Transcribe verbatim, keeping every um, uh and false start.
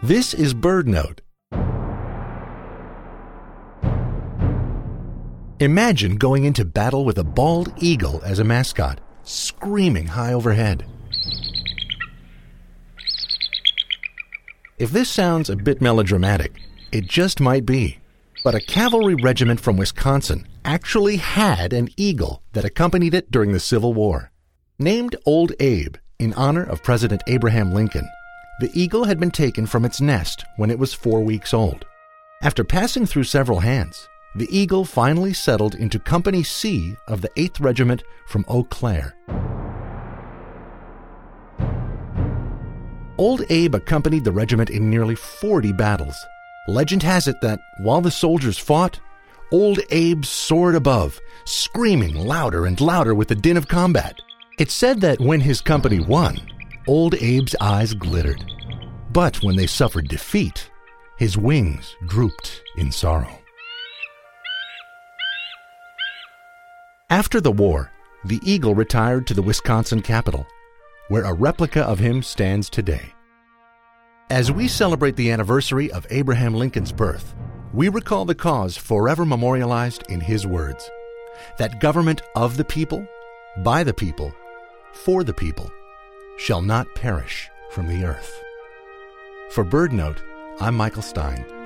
This is BirdNote. Imagine going into battle with a bald eagle as a mascot, screaming high overhead. If this sounds a bit melodramatic, it just might be. But a cavalry regiment from Wisconsin actually had an eagle that accompanied it during the Civil War. Named Old Abe in honor of President Abraham Lincoln, the eagle had been taken from its nest when it was four weeks old. After passing through several hands, the eagle finally settled into Company C of the eighth Regiment from Eau Claire. Old Abe accompanied the regiment in nearly forty battles. Legend has it that while the soldiers fought, Old Abe soared above, screaming louder and louder with the din of combat. It's said that when his company won, Old Abe's eyes glittered. But when they suffered defeat, his wings drooped in sorrow. After the war, the eagle retired to the Wisconsin Capitol, where a replica of him stands today. As we celebrate the anniversary of Abraham Lincoln's birth, we recall the cause forever memorialized in his words, that government of the people, by the people, for the people, shall not perish from the earth. For BirdNote, I'm Michael Stein.